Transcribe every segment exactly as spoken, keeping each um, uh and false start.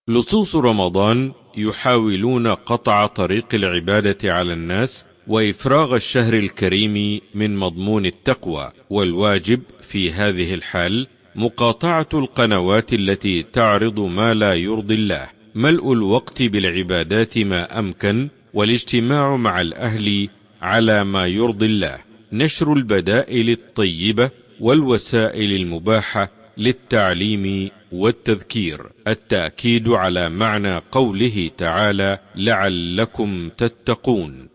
لصوص رمضان يحاولون قطع طريق العبادة على الناس وإفراغ الشهر الكريم من مضمون التقوى، والواجب في هذه الحال مقاطعة القنوات التي تعرض ما لا يرضي الله، ملء الوقت بالعبادات ما أمكن، والاجتماع مع الأهل على ما يرضي الله، نشر البدائل الطيبة والوسائل المباحة للتعليم والتذكير، التأكيد على معنى قوله تعالى لعلكم تتقون.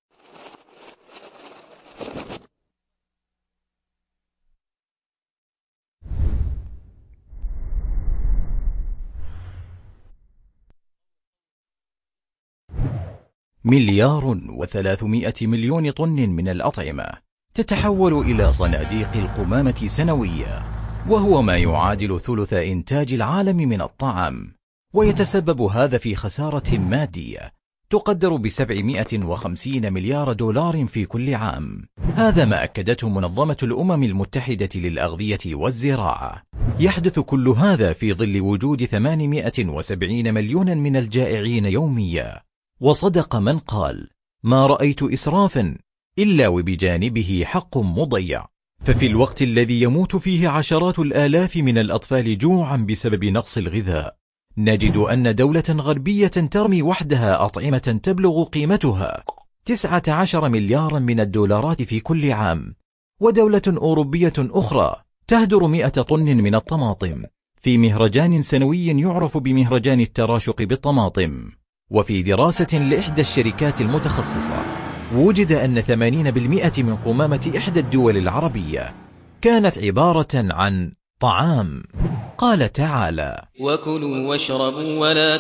مليار وثلاثمائة مليون طن من الأطعمة تتحول إلى صناديق القمامة سنويا، وهو ما يعادل ثلث إنتاج العالم من الطعام، ويتسبب هذا في خسارة مادية تقدر بسبعمائة وخمسين مليار دولار في كل عام. هذا ما أكدته منظمة الأمم المتحدة للأغذية والزراعة. يحدث كل هذا في ظل وجود ثمانمائة وسبعين مليون من الجائعين يوميا. وصدق من قال: ما رأيت إسرافا إلا وبجانبه حق مضيع. ففي الوقت الذي يموت فيه عشرات الآلاف من الأطفال جوعا بسبب نقص الغذاء، نجد أن دولة غربية ترمي وحدها أطعمة تبلغ قيمتها تسعة عشر مليارا من الدولارات في كل عام، ودولة أوروبية أخرى تهدر مئة طن من الطماطم في مهرجان سنوي يعرف بمهرجان التراشق بالطماطم. وفي دراسة لإحدى الشركات المتخصصة وجد أن ثمانين بالمئة من قمامة إحدى الدول العربية كانت عبارة عن طعام. قال تعالى: وكلوا واشربوا ولا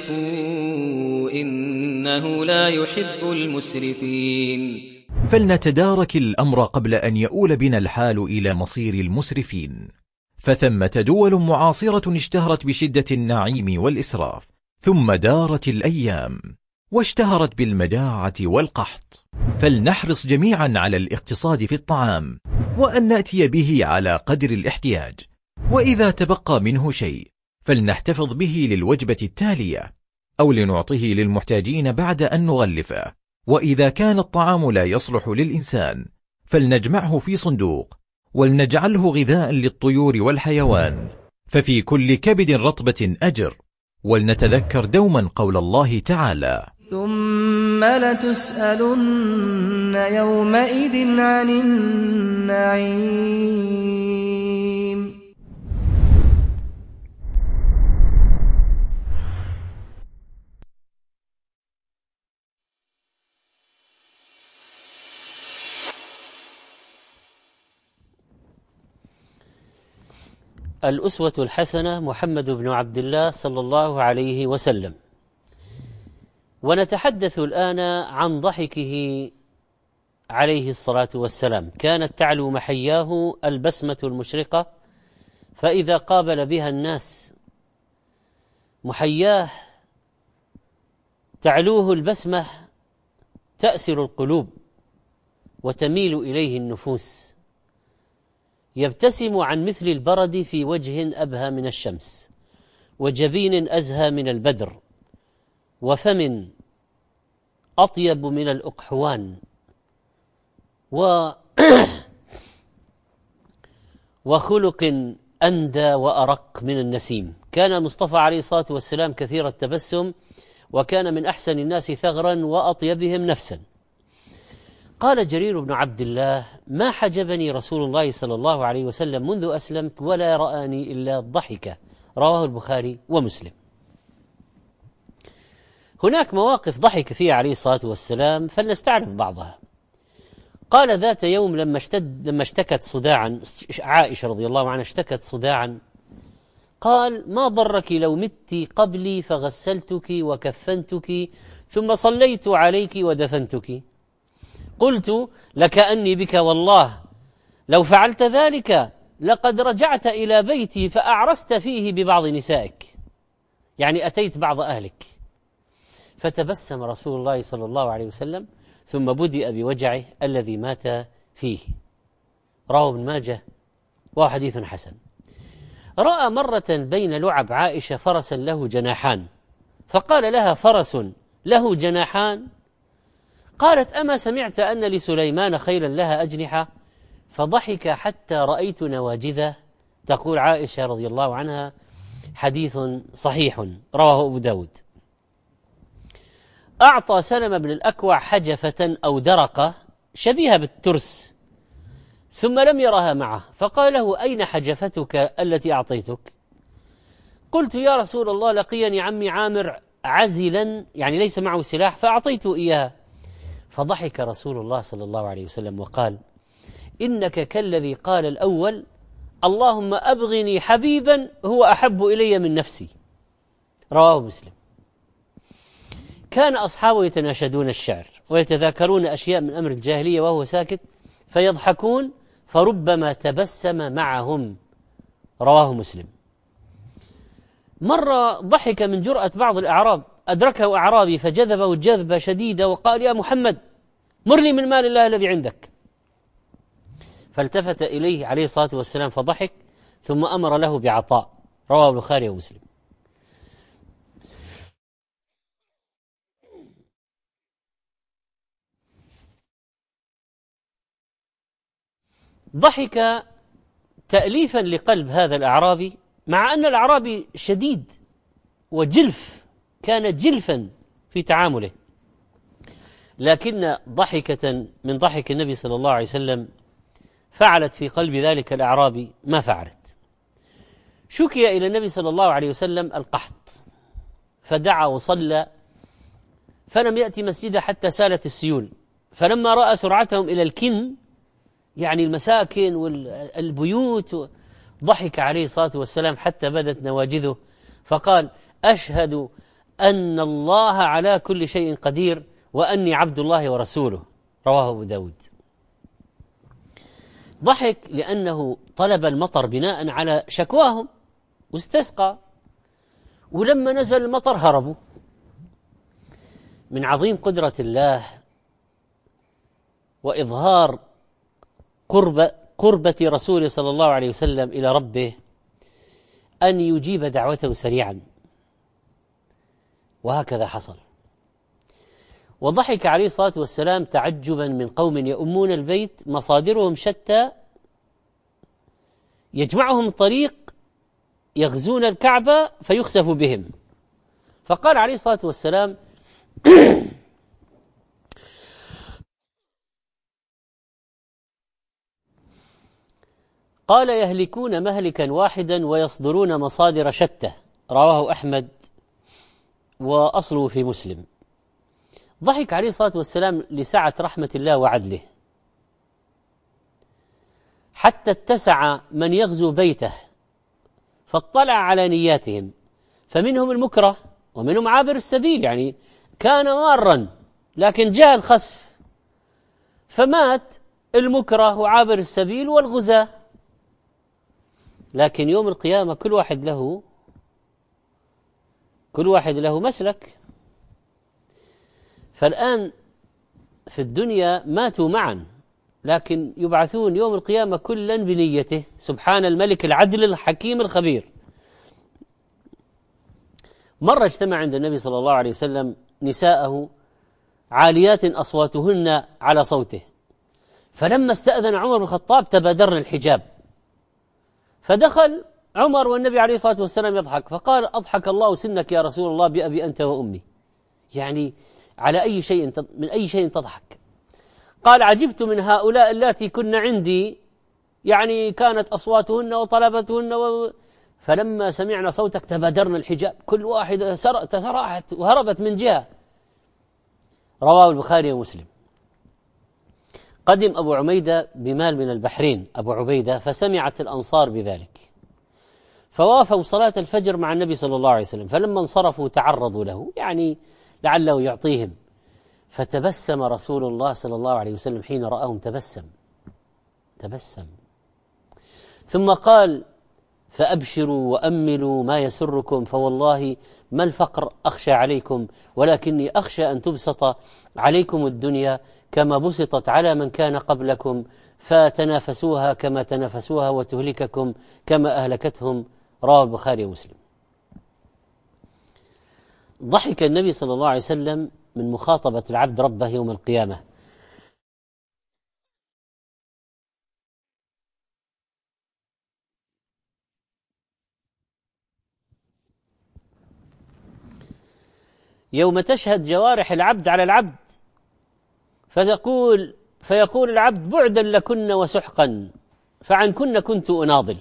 تسرفوا إنه لا يحب المسرفين. فلنتدارك الأمر قبل أن يؤول بنا الحال إلى مصير المسرفين. فثمة دول معاصرة اشتهرت بشدة النعيم والإسراف، ثم دارت الأيام واشتهرت بالمجاعة والقحط. فلنحرص جميعا على الاقتصاد في الطعام، وأن نأتي به على قدر الاحتياج، وإذا تبقى منه شيء فلنحتفظ به للوجبة التالية أو لنعطيه للمحتاجين بعد أن نغلفه. وإذا كان الطعام لا يصلح للإنسان فلنجمعه في صندوق ولنجعله غذاء للطيور والحيوان، ففي كل كبد رطبة أجر. ولنتذكر دوما قول الله تعالى: ثم لتسألن يومئذ عن النعيم. الأسوة الحسنة محمد بن عبد الله صلى الله عليه وسلم. ونتحدث الآن عن ضحكه عليه الصلاة والسلام. كانت تعلو محياه البسمة المشرقة، فإذا قابل بها الناس محياه تعلوه البسمة تأسر القلوب وتميل إليه النفوس. يبتسم عن مثل البرد في وجه أبهى من الشمس، وجبين أزهى من البدر، وفم أطيب من الأقحوان، و وخلق أندى وأرق من النسيم. كان المصطفى عليه الصلاة والسلام كثير التبسم، وكان من أحسن الناس ثغرا وأطيبهم نفسا. قال جرير بن عبد الله: ما حجبني رسول الله صلى الله عليه وسلم منذ أسلمت ولا رآني إلا الضحكة. رواه البخاري ومسلم. هناك مواقف ضحك فيها عليه الصلاة والسلام، فلنستعرف بعضها. قال ذات يوم لما اشتد لما اشتكت صداعا، عائشة رضي الله عنها اشتكت صداعا، قال: ما ضرك لو مت قبلي فغسلتك وكفنتك ثم صليت عليك ودفنتك. قلت: لكأني بك والله، لو فعلت ذلك لقد رجعت إلى بيتي فأعرست فيه ببعض نسائك، يعني أتيت بعض أهلك. فتبسم رسول الله صلى الله عليه وسلم، ثم بدأ بوجعه الذي مات فيه. رواه ابن ماجه وحديث حسن. رأى مرة بين لعب عائشة فرسا له جناحان، فقال لها: فرس له جناحان؟ قالت: أما سمعت أن لسليمان خيلا لها أجنحة؟ فضحك حتى رأيت نواجذه. تقول عائشة رضي الله عنها: حديث صحيح رواه أبو داود. أعطى سلمة بن الأكوع حجفة أو درقة شبيهة بالترس، ثم لم يرها معه، فقال له: أين حجفتك التي أعطيتك؟ قلت: يا رسول الله، لقيني عمي عامر عزلا، يعني ليس معه سلاح، فأعطيته إياها. فضحك رسول الله صلى الله عليه وسلم وقال: إنك كالذي قال الأول: اللهم أبغني حبيبا هو أحب إلي من نفسي. رواه مسلم. كان أصحابه يتناشدون الشعر ويتذاكرون أشياء من أمر الجاهلية وهو ساكت، فيضحكون فربما تبسم معهم. رواه مسلم. مرة ضحك من جرأة بعض الأعراب، أدركه أعرابي فجذبه جذبة شديدة وقال: يا محمد، مرني من مال الله الذي عندك. فالتفت إليه عليه الصلاة والسلام فضحك، ثم أمر له بعطاء. رواه البخاري ومسلم. ضحك تأليفا لقلب هذا الأعرابي، مع أن الأعرابي شديد وجلف، كان جلفا في تعامله، لكن ضحكة من ضحك النبي صلى الله عليه وسلم فعلت في قلب ذلك الأعرابي ما فعلت. شكي إلى النبي صلى الله عليه وسلم القحط، فدعا وصلى، فلم يأتي مسجده حتى سالت السيول. فلما رأى سرعتهم إلى الكن، يعني المساكن والبيوت، ضحك عليه الصلاة والسلام حتى بدت نواجذه، فقال: أشهد أن الله على كل شيء قدير وأني عبد الله ورسوله. رواه أبو داود. ضحك لأنه طلب المطر بناء على شكواهم واستسقى، ولما نزل المطر هربوا. من عظيم قدرة الله وإظهار قرب قربة رسوله صلى الله عليه وسلم إلى ربه أن يجيب دعوته سريعا، وهكذا حصل. وضحك عليه الصلاة والسلام تعجبا من قوم يؤمون البيت مصادرهم شتى، يجمعهم طريق يغزون الكعبة فيخسف بهم. فقال عليه الصلاة والسلام: قال: يهلكون مهلكا واحدا ويصدرون مصادر شتى. رواه أحمد وأصله في مسلم. ضحك عليه الصلاة والسلام لسعة رحمة الله وعدله، حتى اتسع من يغزو بيته فاطلع على نياتهم، فمنهم المكره ومنهم عابر السبيل، يعني كان مارا لكن جاء الخسف فمات المكره وعابر السبيل والغزاة. لكن يوم القيامة كل واحد له كل واحد له مسلك. فالآن في الدنيا ماتوا معا، لكن يبعثون يوم القيامة كلا بنيته. سبحان الملك العدل الحكيم الخبير. مرة اجتمع عند النبي صلى الله عليه وسلم نساءه عاليات أصواتهن على صوته، فلما استأذن عمر بن الخطاب تبادرن الحجاب، فدخل عمر والنبي عليه الصلاة والسلام يضحك، فقال: أضحك الله سنك يا رسول الله بأبي أنت وأمي، يعني على أي شيء من أي شيء تضحك؟ قال: عجبت من هؤلاء اللاتي كن عندي، يعني كانت أصواتهن وطلبتهن و... فلما سمعنا صوتك تبادرنا الحجاب، كل واحدة تسرعت وهربت من جهة. رواه البخاري ومسلم. قدم أبو عميدة بمال من البحرين أبو عبيدة، فسمعت الأنصار بذلك فوافوا صلاة الفجر مع النبي صلى الله عليه وسلم، فلما انصرفوا تعرضوا له، يعني لعله يعطيهم، فتبسم رسول الله صلى الله عليه وسلم حين رآهم، تبسم تبسم ثم قال: فأبشروا وأملوا ما يسركم، فوالله ما الفقر أخشى عليكم، ولكني أخشى أن تبسط عليكم الدنيا كما بسطت على من كان قبلكم، فتنافسوها كما تنافسوها وتهلككم كما أهلكتهم. رواه البخاري ومسلم. ضحك النبي صلى الله عليه وسلم من مخاطبة العبد ربه يوم القيامة. يوم تشهد جوارح العبد على العبد فتقول فيقول العبد بعدا لكن وسحقا فعنكن كنت أناضل.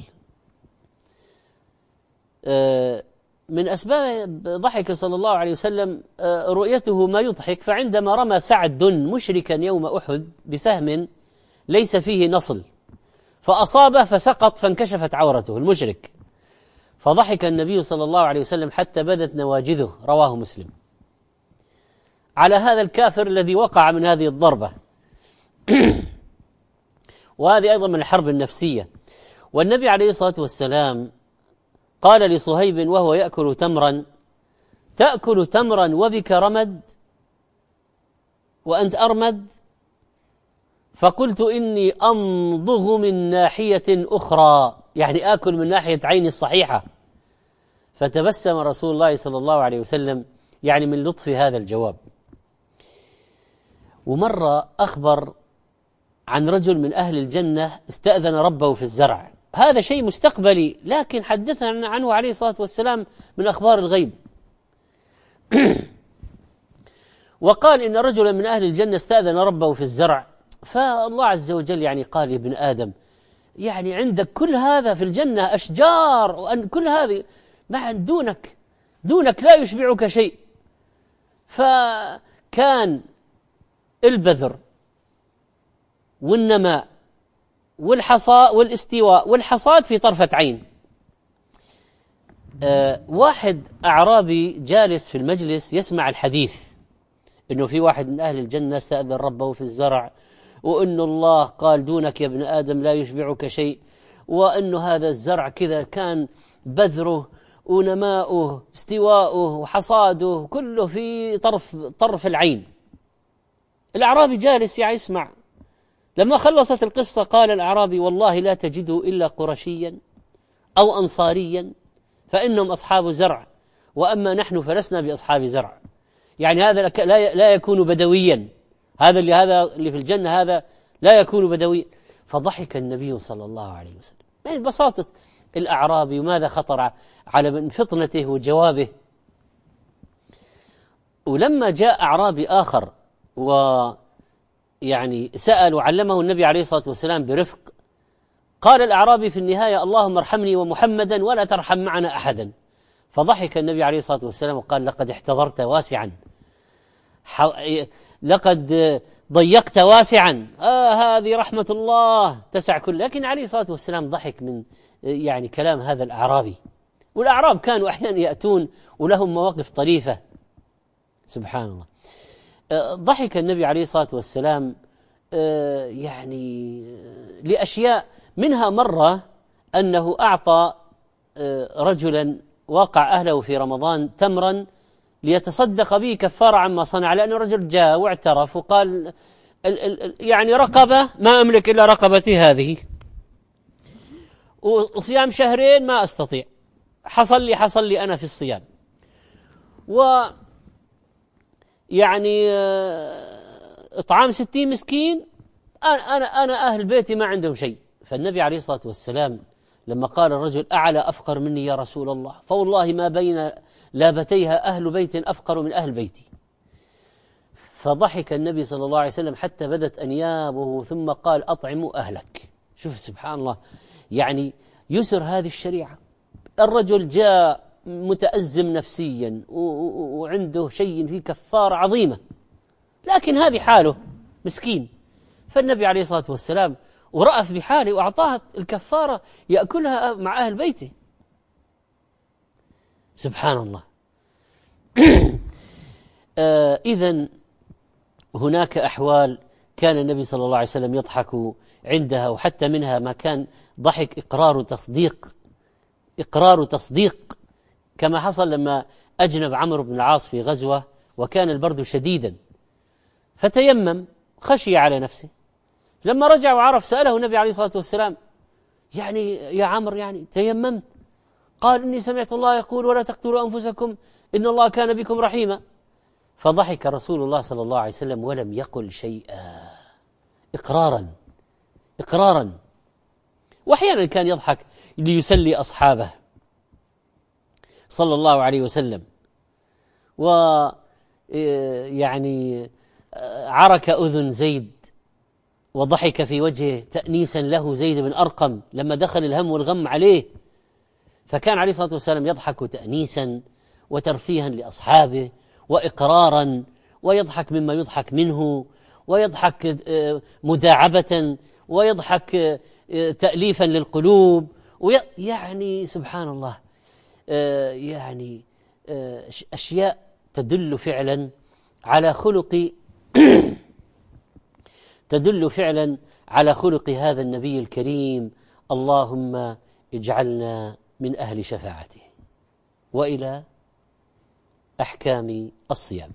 من أسباب ضحك صلى الله عليه وسلم رؤيته ما يضحك، فعندما رمى سعد مشركا يوم أحد بسهم ليس فيه نصل فأصابه فسقط فانكشفت عورته المشرك، فضحك النبي صلى الله عليه وسلم حتى بدت نواجذه، رواه مسلم، على هذا الكافر الذي وقع من هذه الضربة. وهذه أيضا من الحرب النفسية. والنبي عليه الصلاة والسلام قال لصهيب وهو يأكل تمرا: تأكل تمرا وبك رمد وأنت أرمد؟ فقلت إني أمضغ من ناحية أخرى، يعني آكل من ناحية عيني الصحيحة. فتبسم رسول الله صلى الله عليه وسلم يعني من لطف هذا الجواب. ومرة أخبر عن رجل من أهل الجنة استأذن ربه في الزرع، هذا شيء مستقبلي لكن حدثنا عنه عليه الصلاة والسلام من أخبار الغيب. وقال إن رجلا من أهل الجنة استأذن ربه في الزرع، فالله عز وجل يعني قال يا ابن آدم يعني عندك كل هذا في الجنة أشجار وأن كل هذه مع دونك دونك لا يشبعك شيء. فكان البذر والنماء والحصاء والاستواء والحصاد في طرفة عين. أه واحد أعرابي جالس في المجلس يسمع الحديث إنه في واحد من أهل الجنة استأذن ربه في الزرع، وإنه الله قال دونك يا ابن آدم لا يشبعك شيء، وإنه هذا الزرع كذا كان بذره ونماؤه استواؤه وحصاده كله في طرف طرف العين. الأعرابي جالس يعني يسمع. لما خلصت القصة قال الأعرابي والله لا تجده إلا قرشيا أو أنصاريا فإنهم أصحاب زرع، وأما نحن فلسنا بأصحاب زرع. يعني هذا لا يكون بدويا، هذا اللي هذا اللي في الجنة هذا لا يكون بدويا. فضحك النبي صلى الله عليه وسلم يعني ببساطة الأعرابي وماذا خطر على من فطنته وجوابه. ولما جاء أعرابي آخر ويعني سأل وعلمه النبي عليه الصلاة والسلام برفق، قال الأعرابي في النهاية اللهم ارحمني ومحمدا ولا ترحم معنا أحدا. فضحك النبي عليه الصلاة والسلام وقال لقد احتضرت واسعا، لقد ضيقت واسعا، آه هذه رحمة الله تسع كل. لكن عليه الصلاة والسلام ضحك من يعني كلام هذا الأعرابي. والأعراب كانوا أحيانا يأتون ولهم مواقف طريفة سبحان الله. ضحك النبي عليه الصلاة والسلام يعني لأشياء، منها مرة أنه أعطى رجلا واقع أهله في رمضان تمرا ليتصدق به كفارة عما صنع، لأن الرجل جاء واعترف وقال يعني رقبة ما أملك إلا رقبتي هذه، وصيام شهرين ما أستطيع، حصل لي حصل لي أنا في الصيام، و يعني إطعام ستين مسكين، أنا أنا أنا أهل بيتي ما عندهم شيء. فالنبي عليه الصلاة والسلام لما قال الرجل أعلى أفقر مني يا رسول الله، فوالله ما بين لابتيها أهل بيت أفقر من أهل بيتي. فضحك النبي صلى الله عليه وسلم حتى بدت أنيابه ثم قال أطعموا أهلك. شوف سبحان الله، يعني يسر هذه الشريعة. الرجل جاء متأزم نفسيا وعنده شيء فيه كفارة عظيمة، لكن هذه حاله مسكين. فالنبي عليه الصلاة والسلام ورأف بحاله وأعطاه الكفارة يأكلها مع أهل بيته. سبحان الله. آه إذن هناك أحوال كان النبي صلى الله عليه وسلم يضحك عندها، وحتى منها ما كان ضحك إقرار تصديق، إقرار تصديق، كما حصل لما أجنب عمرو بن العاص في غزوة وكان البرد شديدا فتيمم خشي على نفسه. لما رجع وعرف سأله النبي عليه الصلاة والسلام يعني يا عمرو يعني تيممت؟ قال إني سمعت الله يقول ولا تقتلوا أنفسكم إن الله كان بكم رحيما. فضحك رسول الله صلى الله عليه وسلم ولم يقل شيئا، إقرارا إقرارا. وأحيانا كان يضحك ليسلي أصحابه صلى الله عليه وسلم، ويعني عرك أذن زيد وضحك في وجهه تأنيسا له زيد بن أرقم لما دخل الهم والغم عليه، فكان عليه الصلاة والسلام يضحك تأنيسا وترفيها لأصحابه وإقرارا، ويضحك مما يضحك منه، ويضحك مداعبة، ويضحك تأليفا للقلوب، يعني سبحان الله، يعني أشياء تدل فعلا على خلق تدل فعلا على خلق هذا النبي الكريم. اللهم اجعلنا من أهل شفاعته. وإلى أحكام الصيام.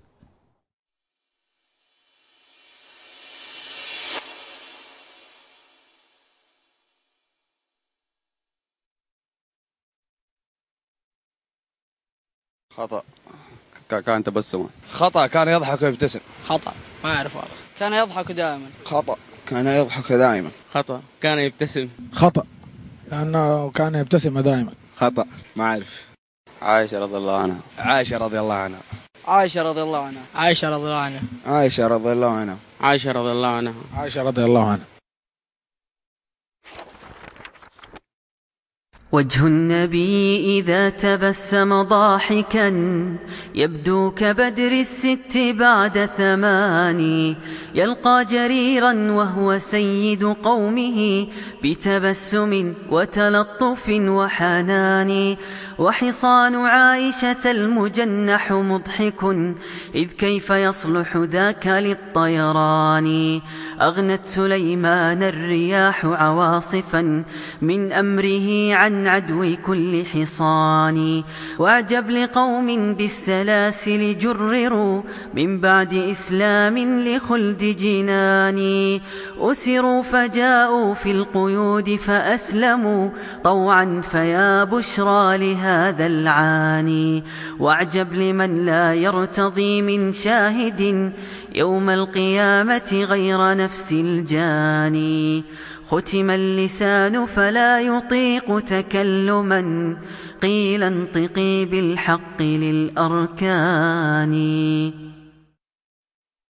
خطأ كان تبسما. خطأ كان يضحك ويبتسم. خطأ ما أعرف والله. كان يضحك دائما. خطأ كان يضحك دائما. خطأ كان يبتسم. خطأ كأنه كان يبتسم دائما. خطأ ما أعرف. عائشة رضي الله عنها. عائشة رضي الله عنها. عائشة رضي الله عنها. عائشة رضي الله عنها. عائشة رضي الله عنها. عائشة رضي الله عنها. عائشة رضي الله عنها. وجه النبي إذا تبسم ضاحكا يبدو كبدر الست بعد ثماني، يلقى جريرا وهو سيد قومه بتبسم وتلطف وحنان، وحصان عائشة المجنح مضحك إذ كيف يصلح ذاك للطيران، أغنت سليمان الرياح عواصفا من أمره عن عدو كل حصان، واعجب لقوم بالسلاسل جرروا من بعد إسلام لخلد جنان، أسروا فجاءوا في القيود فأسلموا طوعا فيا بشرى لهذا العاني، واعجب لمن لا يرتضي من شاهد يوم القيامة غير نفس الجاني، ختم اللسان فلا يطيق تكلما قيل انطقي بالحق للأركان.